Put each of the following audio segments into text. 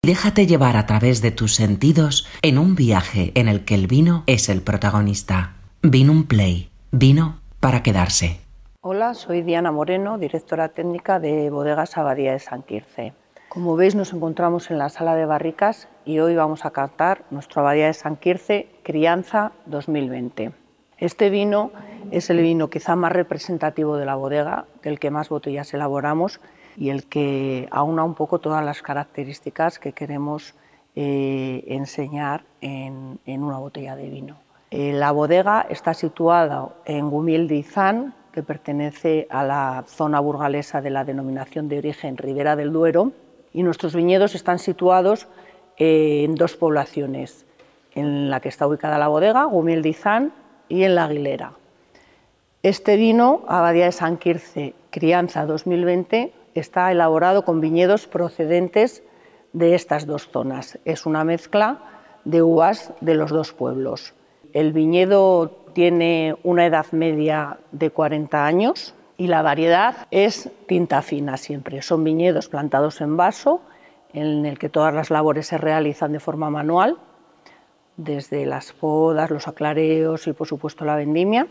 Déjate llevar a través de tus sentidos en un viaje en el que el vino es el protagonista. Vinum Play. Vino para quedarse. Hola, soy Diana Moreno, directora técnica de Bodegas Abadía de San Quirze. Como veis, nos encontramos en la sala de barricas y hoy vamos a cantar nuestro Abadía de San Quirze Crianza 2020. Este vino es el vino quizá más representativo de la bodega, del que más botellas elaboramos y el que aúna un poco todas las características que queremos enseñar en una botella de vino. La bodega está situada en Gumiel de Izán, que pertenece a la zona burgalesa de la denominación de origen Ribera del Duero, y nuestros viñedos están situados en dos poblaciones, en la que está ubicada la bodega, Gumiel de Izán, y en La Aguilera. Este vino, Abadía de San Quirze Crianza 2020, está elaborado con viñedos procedentes de estas dos zonas. Es una mezcla de uvas de los dos pueblos. El viñedo tiene una edad media de 40 años y la variedad es tinta fina siempre. Son viñedos plantados en vaso, en el que todas las labores se realizan de forma manual, desde las podas, los aclareos y por supuesto la vendimia.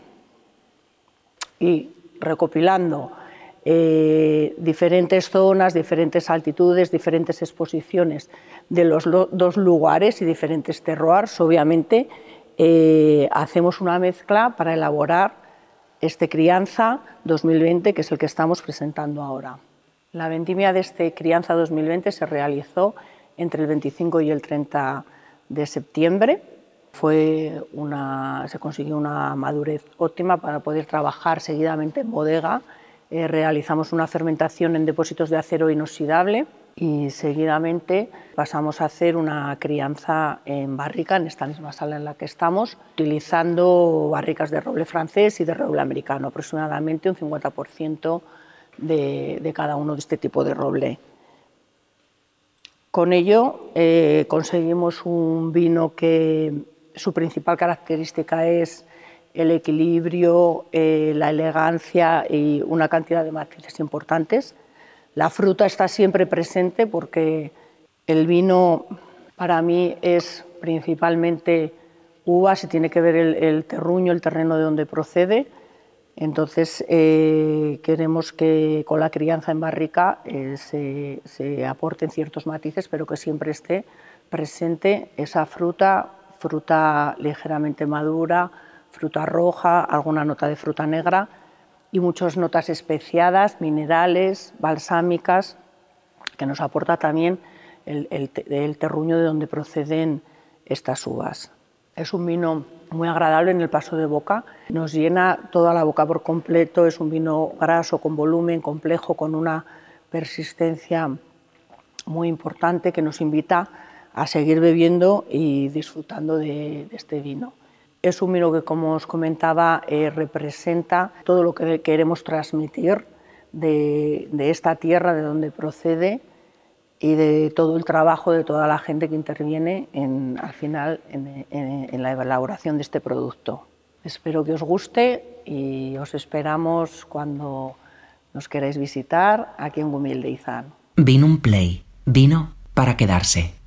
Y recopilando diferentes zonas, diferentes altitudes, diferentes exposiciones de los dos lugares y diferentes terroirs, obviamente hacemos una mezcla para elaborar este Crianza 2020, que es el que estamos presentando ahora. La vendimia de este Crianza 2020 se realizó entre el 25 y el 30 de septiembre. Se consiguió una madurez óptima para poder trabajar seguidamente en bodega. Realizamos una fermentación en depósitos de acero inoxidable y seguidamente pasamos a hacer una crianza en barrica en esta misma sala en la que estamos, utilizando barricas de roble francés y de roble americano, aproximadamente un 50% de cada uno de este tipo de roble. Con ello conseguimos un vino que su principal característica es el equilibrio, la elegancia y una cantidad de matices importantes. La fruta está siempre presente porque el vino para mí es principalmente uvas y tiene que ver el terruño, el terreno de donde procede. Entonces queremos que con la crianza en barrica se aporten ciertos matices, pero que siempre esté presente esa fruta ligeramente madura, fruta roja, alguna nota de fruta negra y muchas notas especiadas, minerales, balsámicas, que nos aporta también el terruño de donde proceden estas uvas. Es un vino muy agradable en el paso de boca, nos llena toda la boca por completo, es un vino graso, con volumen, complejo, con una persistencia muy importante que nos invita a seguir bebiendo y disfrutando de este vino. Es un vino que, como os comentaba, representa todo lo que queremos transmitir de esta tierra, de donde procede y de todo el trabajo de toda la gente que interviene al final en la elaboración de este producto. Espero que os guste y os esperamos cuando nos queráis visitar aquí en Gumiel de Izán. Vinum Play. Vino para quedarse.